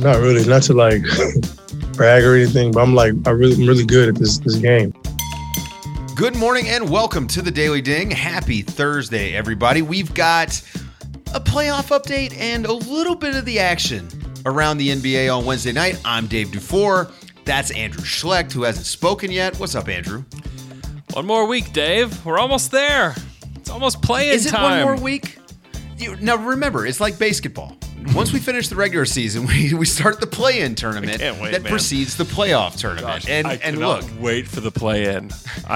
Not really. Not to like brag or anything, but I'm really good at this game. Good morning and welcome to the Daily Ding. Happy Thursday, everybody. We've got a playoff update and a little bit of the action around the NBA on Wednesday night. I'm Dave Dufour. That's Andrew Schlecht, who hasn't spoken yet. What's up, Andrew? One more week, Dave. We're almost there. It's almost play-in time. Is it one more week? Now, remember, it's like basketball. Once we finish the regular season, we start the play-in tournament precedes the playoff tournament. Gosh, I cannot wait for the play-in.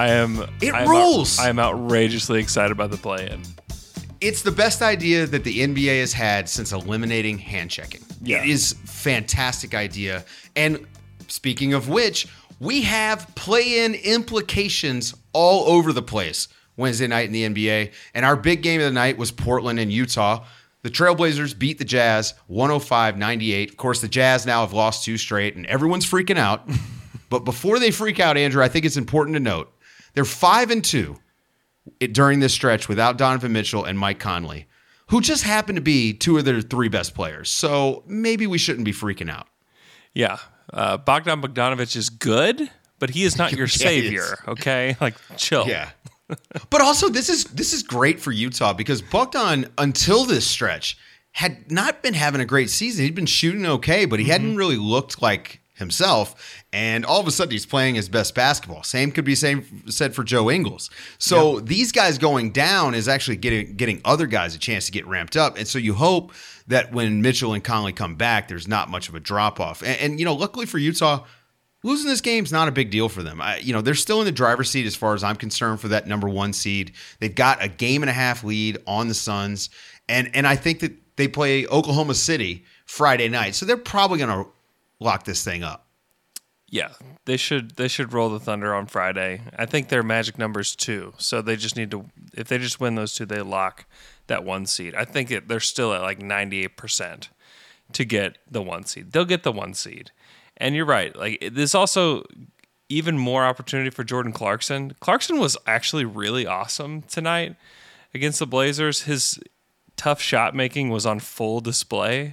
It rules. I am outrageously excited about the play-in. It's the best idea that the NBA has had since eliminating hand checking. Yeah. It is a fantastic idea. And speaking of which, we have play-in implications all over the place Wednesday night in the NBA. And our big game of the night was Portland and Utah. The Trailblazers beat the Jazz 105-98. Of course, the Jazz now have lost 2 straight, and everyone's freaking out. But before they freak out, Andrew, I think it's important to note they're 5-2 during this stretch without Donovan Mitchell and Mike Conley, who just happen to be 2 of their 3 best players. So maybe we shouldn't be freaking out. Yeah. Bogdan Bogdanovic is good, but he is not your savior, okay? Like, chill. Yeah. But also, this is great for Utah because Bogdan, until this stretch, had not been having a great season. He'd been shooting okay, but he hadn't really looked like himself. And all of a sudden, he's playing his best basketball. Same could be said for Joe Ingles. So these guys going down is actually getting other guys a chance to get ramped up. And so you hope that when Mitchell and Conley come back, there's not much of a drop-off. And luckily for Utah, losing this game's not a big deal for them. They're still in the driver's seat as far as I'm concerned for that number 1 seed. They've got a game-and-a-half lead on the Suns, and I think that they play Oklahoma City Friday night, so they're probably going to lock this thing up. Yeah, they should roll the Thunder on Friday. I think their magic number's 2, so they just need to. If they just win those 2, they lock that 1 seed. I think they're still at like 98% to get the 1 seed. They'll get the 1 seed. And you're right. Like, there's also even more opportunity for Jordan Clarkson. Clarkson was actually really awesome tonight against the Blazers. His tough shot making was on full display.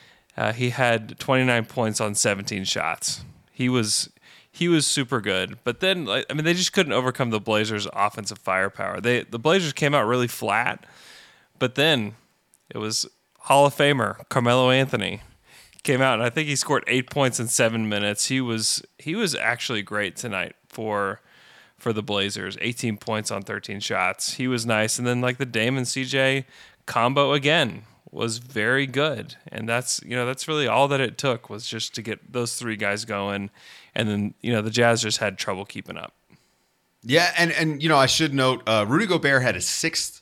He had 29 points on 17 shots. He was super good. But then, they just couldn't overcome the Blazers' offensive firepower. The Blazers came out really flat, but then it was Hall of Famer Carmelo Anthony came out, and I think he scored 8 points in 7 minutes. He was actually great tonight for the Blazers. 18 points on 13 shots. He was nice. And then the Dame and CJ combo again was very good. And that's really all that it took was just to get those 3 guys going. And then, the Jazz just had trouble keeping up. Yeah, and I should note Rudy Gobert had a 6th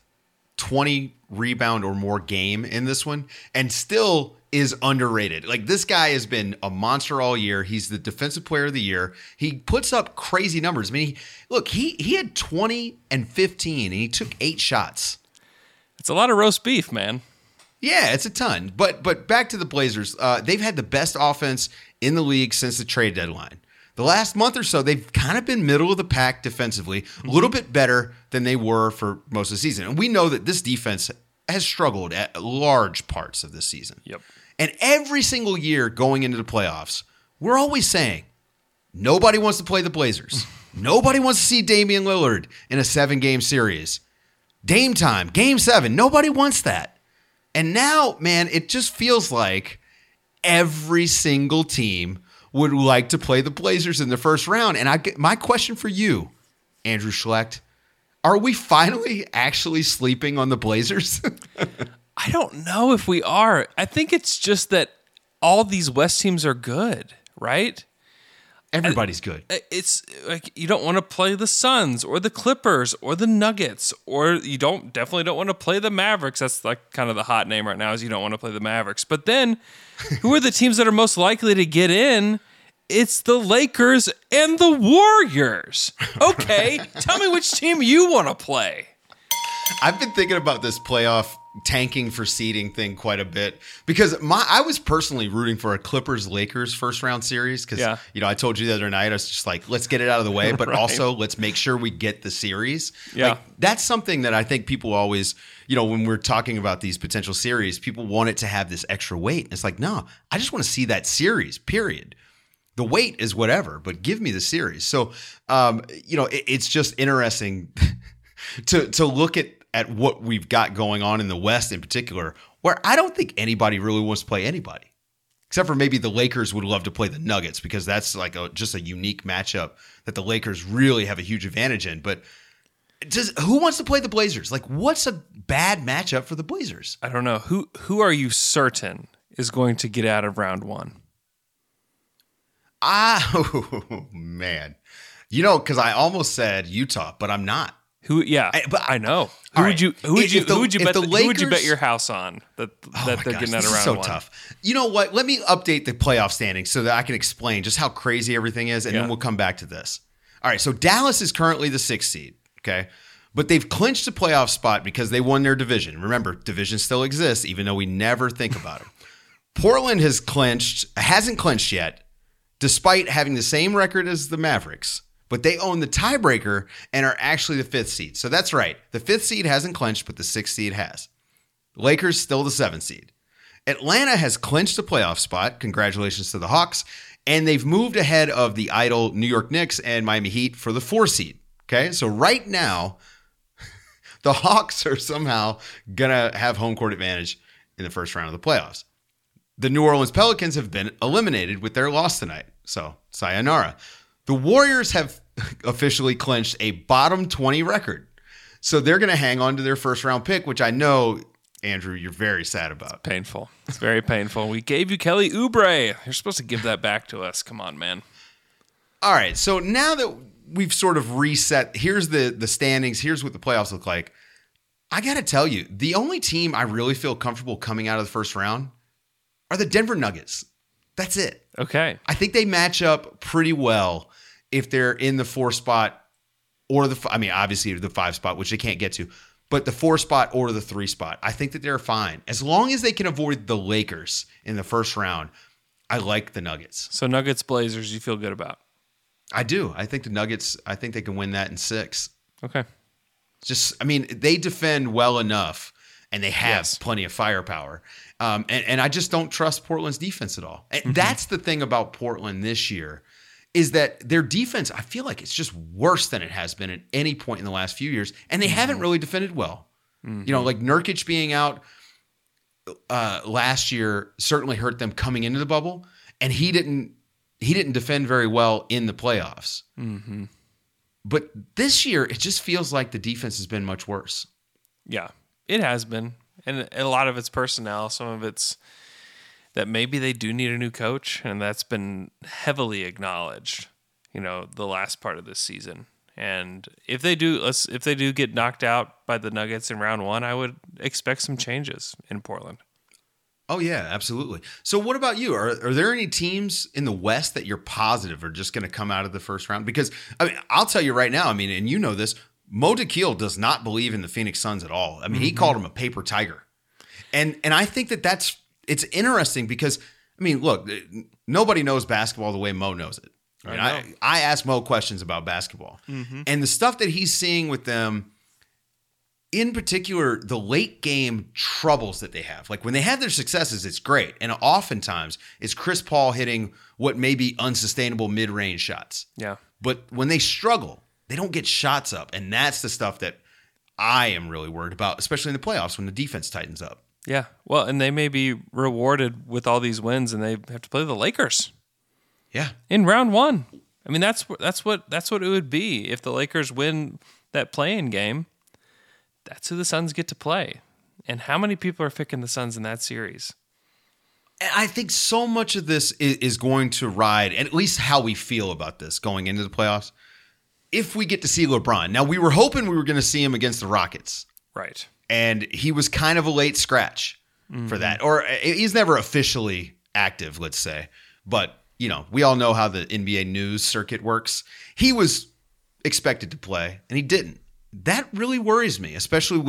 20 rebound or more game in this one and still is underrated. Like, this guy has been a monster all year. He's the defensive player of the year. He puts up crazy numbers. I mean, he had 20 and 15 and he took 8 shots. It's a lot of roast beef, man. Yeah, it's a ton. But back to the Blazers. They've had the best offense in the league since the trade deadline. The last month or so, they've kind of been middle of the pack defensively, a little bit better than they were for most of the season. And we know that this defense has struggled at large parts of this season. Yep. And every single year going into the playoffs, we're always saying, nobody wants to play the Blazers. Nobody wants to see Damian Lillard in a 7-game series. Dame time, Game 7, nobody wants that. And now, man, it just feels like every single team would like to play the Blazers in the first round. And my question for you, Andrew Schlecht, are we finally actually sleeping on the Blazers? I don't know if we are. I think it's just that all these West teams are good, right? Everybody's good. It's like you don't want to play the Suns or the Clippers or the Nuggets, or you definitely don't want to play the Mavericks. That's like kind of the hot name right now is you don't want to play the Mavericks. But then who are the teams that are most likely to get in? It's the Lakers and the Warriors. Okay, tell me which team you want to play. I've been thinking about this playoff tanking for seeding thing quite a bit because I was personally rooting for a Clippers-Lakers first-round series because, I told you the other night, I was just like, let's get it out of the way, but also let's make sure we get the series. Yeah. Like, that's something that I think people always, when we're talking about these potential series, people want it to have this extra weight. It's like, no, I just want to see that series, period. The weight is whatever, but give me the series. So, it's just interesting to look at what we've got going on in the West in particular, where I don't think anybody really wants to play anybody, except for maybe the Lakers would love to play the Nuggets because that's like just a unique matchup that the Lakers really have a huge advantage in. But who wants to play the Blazers? Like, what's a bad matchup for the Blazers? I don't know. Who are you certain is going to get out of round one? Oh, man. Because I almost said Utah, but I'm not. Who? Yeah, I know. Who would you bet your house on that they're getting out of round one? So tough. You know what? Let me update the playoff standings so that I can explain just how crazy everything is, and then we'll come back to this. All right. So Dallas is currently the 6th seed. Okay, but they've clinched a playoff spot because they won their division. Remember, division still exists, even though we never think about it. Portland hasn't clinched yet, despite having the same record as the Mavericks. But they own the tiebreaker and are actually the 5th seed. So that's right. The 5th seed hasn't clinched, but the 6th seed has. Lakers still the 7th seed. Atlanta has clinched a playoff spot. Congratulations to the Hawks. And they've moved ahead of the idle New York Knicks and Miami Heat for the 4th seed. Okay, so right now, the Hawks are somehow going to have home court advantage in the first round of the playoffs. The New Orleans Pelicans have been eliminated with their loss tonight. So, sayonara. The Warriors have officially clinched a bottom 20 record. So they're going to hang on to their first round pick, which I know, Andrew, you're very sad about. It's painful. It's very painful. We gave you Kelly Oubre. You're supposed to give that back to us. Come on, man. All right. So now that we've sort of reset, here's the standings. Here's what the playoffs look like. I got to tell you, the only team I really feel comfortable coming out of the first round are the Denver Nuggets. That's it. Okay. I think they match up pretty well if they're in the 4 spot or obviously the 5 spot, which they can't get to, but the 4 spot or the 3 spot. I think that they're fine. As long as they can avoid the Lakers in the first round, I like the Nuggets. So Nuggets, Blazers, you feel good about? I do. I think the Nuggets, I think they can win that in 6. Okay. They defend well enough and they have plenty of firepower. And I just don't trust Portland's defense at all. And that's the thing about Portland this year is that their defense, I feel like it's just worse than it has been at any point in the last few years. And they haven't really defended well. Like Nurkic being out last year certainly hurt them coming into the bubble. And he didn't defend very well in the playoffs. Mm-hmm. But this year, it just feels like the defense has been much worse. Yeah, it has been. And a lot of it's personnel. Some of it's that maybe they do need a new coach, and that's been heavily acknowledged, the last part of this season. And if they do get knocked out by the Nuggets in round 1, I would expect some changes in Portland. Oh, yeah, absolutely. So what about you? Are there any teams in the West that you're positive are just going to come out of the first round? Because, I'll tell you right now, and you know this, Mo Dakhil does not believe in the Phoenix Suns at all. He called him a paper tiger. And I think that it's interesting because, look, nobody knows basketball the way Mo knows it. I ask Mo questions about basketball. And the stuff that he's seeing with them, in particular, the late game troubles that they have. Like when they have their successes, it's great. And oftentimes it's Chris Paul hitting what may be unsustainable mid-range shots. Yeah. But when they struggle, they don't get shots up. And that's the stuff that I am really worried about, especially in the playoffs when the defense tightens up. Yeah. Well, and they may be rewarded with all these wins and they have to play the Lakers. Yeah. In round 1. That's what it would be if the Lakers win that play-in game. That's who the Suns get to play. And how many people are picking the Suns in that series? I think so much of this is going to ride, at least how we feel about this going into the playoffs, if we get to see LeBron. Now, we were hoping we were going to see him against the Rockets. Right. And he was kind of a late scratch for that. Or he's never officially active, let's say. But, we all know how the NBA news circuit works. He was expected to play, and he didn't. That really worries me, especially with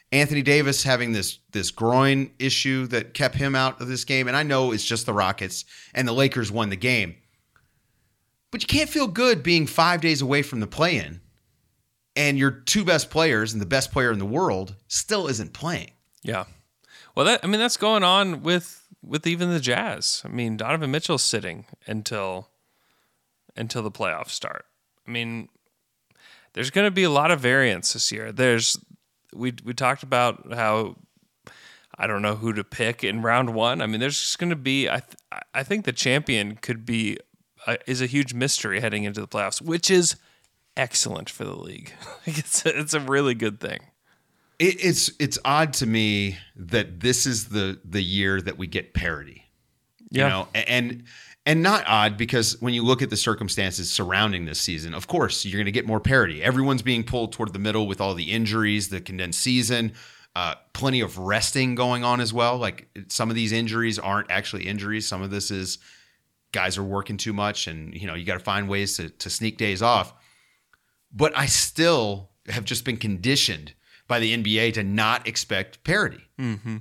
Anthony Davis having this groin issue that kept him out of this game. And I know it's just the Rockets and the Lakers won the game. But you can't feel good being 5 days away from the play-in and your two best players and the best player in the world still isn't playing. Yeah. Well, that's going on with even the Jazz. I mean, Donovan Mitchell's sitting until the playoffs start. I mean, there's going to be a lot of variance this year. We talked about how I don't know who to pick in round one. I mean, there's just going to be I think the champion is a huge mystery heading into the playoffs, which is excellent for the league. It's a really good thing. It's odd to me that this is the year that we get parity. Yeah. You know, and not odd because when you look at the circumstances surrounding this season, of course, you're going to get more parity. Everyone's being pulled toward the middle with all the injuries, the condensed season, plenty of resting going on as well. Like some of these injuries aren't actually injuries. Some of this is guys are working too much and, you know, you got to find ways to sneak days off. But I still have just been conditioned by the NBA to not expect parity. Mm-hmm.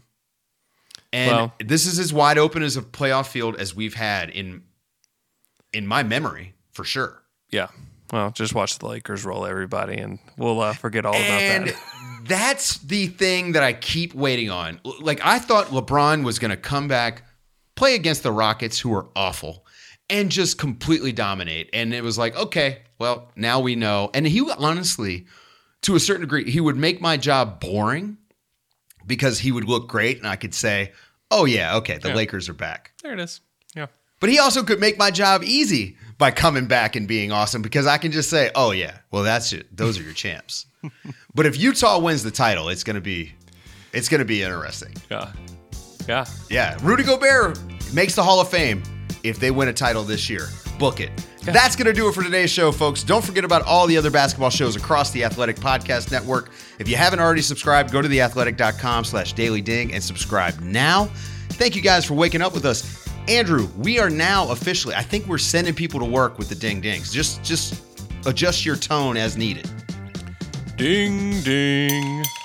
And this is as wide open as a playoff field as we've had in my memory, for sure. Yeah. Well, just watch the Lakers roll everybody, and we'll forget all about and that. That's the thing that I keep waiting on. Like, I thought LeBron was going to come back, play against the Rockets, who are awful, and just completely dominate. And it was like, okay, well, now we know. And he honestly, to a certain degree, he would make my job boring, because he would look great and I could say, oh, yeah, okay, the Lakers are back. There it is. Yeah. But he also could make my job easy by coming back and being awesome because I can just say, oh, yeah, well, that's it. Those are your champs. But if Utah wins the title, it's going to be interesting. Yeah. Yeah. Yeah. Rudy Gobert makes the Hall of Fame if they win a title this year. Book it. Yeah. That's going to do it for today's show, folks. Don't forget about all the other basketball shows across the Athletic Podcast Network. If you haven't already subscribed, go to theathletic.com/dailyding and subscribe now. Thank you guys for waking up with us. Andrew, we are now officially, I think we're sending people to work with the ding dings. Just adjust your tone as needed. Ding ding.